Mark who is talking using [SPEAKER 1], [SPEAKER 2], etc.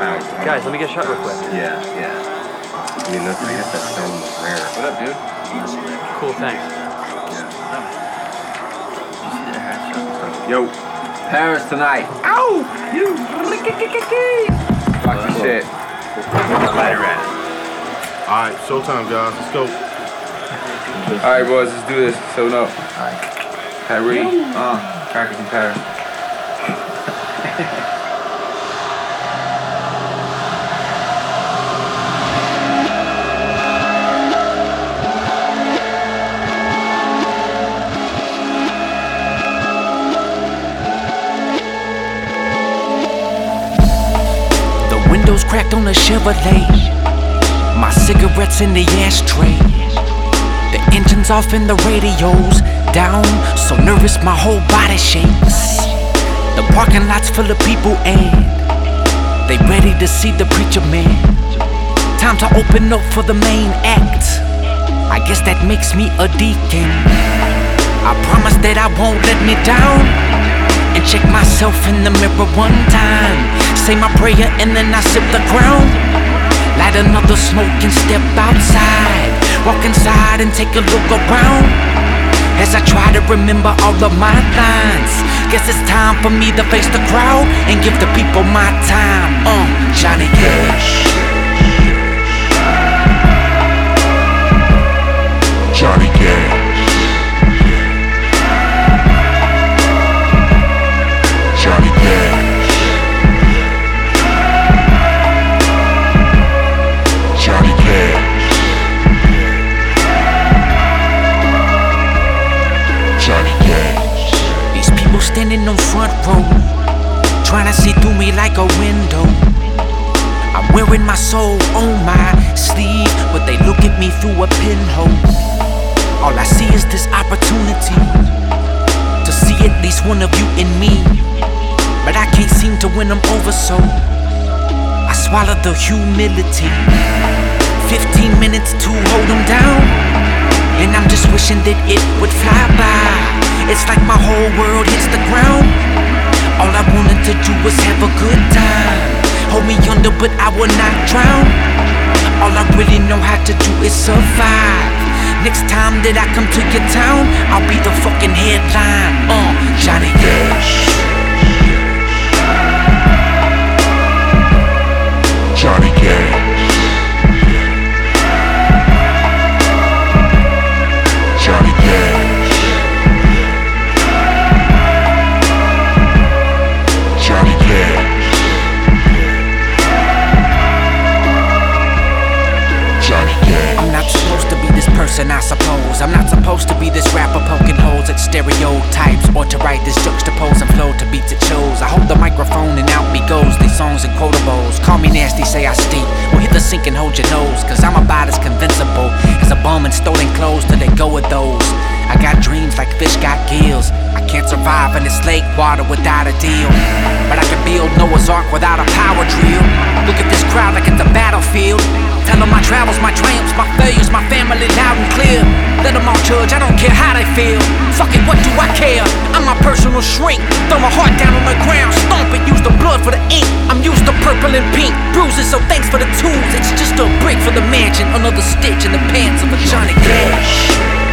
[SPEAKER 1] Guys, let me get a shot real quick.
[SPEAKER 2] Yeah. I mean, I guess that sound was rare.
[SPEAKER 3] What up, dude?
[SPEAKER 1] Cool, thanks.
[SPEAKER 3] Yo, Paris tonight. Ow! You. Fucking shit.
[SPEAKER 4] Alright, showtime, guys. Let's go.
[SPEAKER 3] Alright, boys, let's do this. So no. Paris. Crackers in Paris.
[SPEAKER 5] Windows cracked on a Chevrolet, my cigarettes in the ashtray. The engine's off and the radio's down, so nervous my whole body shakes. The parking lot's full of people and they ready to see the preacher man. Time to open up for the main act. I guess that makes me a deacon. I promise that I won't let me down, and check myself in the mirror one time. Say my prayer and then I sip the ground. Light another smoke and step outside. Walk inside and take a look around as I try to remember all of my lines. Guess it's time for me to face the crowd and give the people my time. Johnny Cash.
[SPEAKER 4] Johnny Cash. Johnny Cash. Johnny Cash. Johnny Cash.
[SPEAKER 5] These people standing on front row, trying to see through me like a window. I'm wearing my soul on my sleeve, but they look at me through a pinhole. All I see is this opportunity to see at least one of you in me, but I can't seem to win them over, so I swallow the humility. 15 minutes to hold them down, and I'm just wishing that it would fly by. It's like my whole world hits the ground. All I wanted to do was have a good time. Hold me under, but I will not drown. All I really know how to do is survive. Next time that I come to your town, I'll be the fucking headline. Johnny Cash.
[SPEAKER 4] Johnny Cash. Johnny Cash. Johnny Cash. Johnny Cash.
[SPEAKER 5] I'm not supposed to be this person, I suppose. I'm not supposed to be this rapper poking holes at stereotypes, or to write this juxtaposing flow to beats it shows. I hold the microphone and out me goes these songs and quotables. Call me nasty, say I stink, or hit the sink and hold your nose, cause I'm about as convincible as a bum in stolen clothes till they go with those. I got dreams like fish got gills. I can't survive in this lake water without a deal, but I can build Noah's Ark without a power drill. Look at this crowd like it's a battlefield. Tell them my travels, my triumphs, my failures, my family loud and clear. Let them all judge, I don't care how they feel. Fuck it, what do I care? I'm my personal shrink. Throw my heart down on the ground, stomp it, use the blood for the ink. I'm used to purple and pink bruises, so thanks for the tools. It's just a brick for the mansion, another stitch in the pants of a Johnny Cash.